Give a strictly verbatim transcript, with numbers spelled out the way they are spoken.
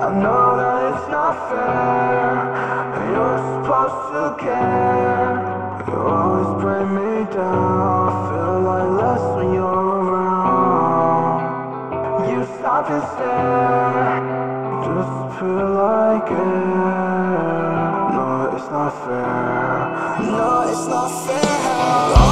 I know that it's not fair. You're supposed to care. You always bring me down. I feel like less when you're around. You stop and stare, disappear like air. No, it's not fair. No, it's not fair.